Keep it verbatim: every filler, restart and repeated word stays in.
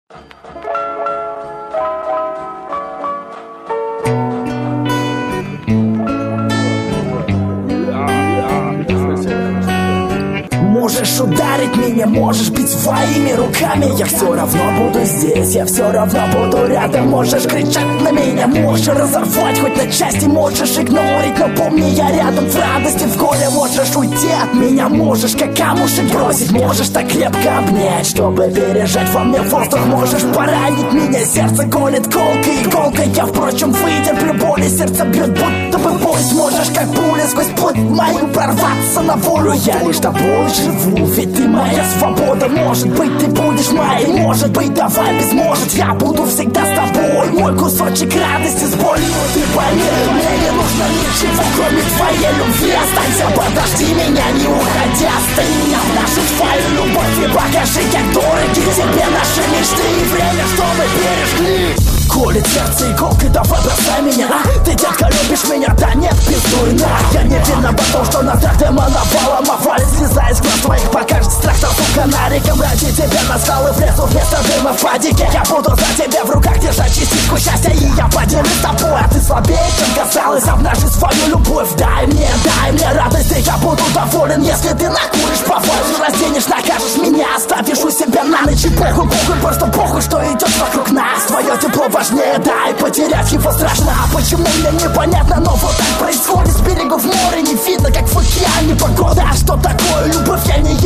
Можешь ударить меня, можешь бить своими руками, я все равно буду здесь, я все равно буду рядом. Можешь кричать на меня, можешь разорвать хоть на части, можешь игнорить, но помни, я рядом в радости, в горе. Можешь уйти от меня, можешь как камушек бросить, можешь так крепко обнять, чтобы пережать во мне воздух. Можешь поранить меня, сердце колет колкой, иголкой. Я, впрочем, вытерплю боли, сердце бьет будто бы поезд. Можешь как пуля сквозь плоть мою прорваться на волю, я лишь тобой живу, ведь ты моя свобода. Может быть, ты будешь моей, может быть, давай без может. Я буду всегда с тобой, мой кусочек радости с болью. Ты пойми, мне не нужно ничего, кроме твоей любви. Останься, подожди меня, не уходи, остынь меня в нашу твою любовь и покажи, как дороги тебе наши мечты и время, чтобы пережгли. Колет сердце иголкой, давай бросай меня, а? Ты, детка, любишь меня, да нет, пиздуй на. Я не виноват в том, что нас так демоновало. Мовали, слеза из глаз твоих, покажет страх толпу фонариком. Ради тебя на скалы влезу вместо дыма в падике. Я буду за тебя в руках держать частичку счастья, и я поделюсь с тобой, а ты слабее, чем казалось. Обнажи свою любовь, дай мне, дай мне радость, и я буду доволен, если ты накуришь повольше. Разденешь, накажешь меня, оставишь у себя на ночь. И похуй, похуй, просто похуй, что идет вокруг нас. Твое тепло важнее, да, и потерять его страшно. А почему мне непонятно, но вот так происходит. С берегов моря не видно, как в океане погода. А что такое любовь, я не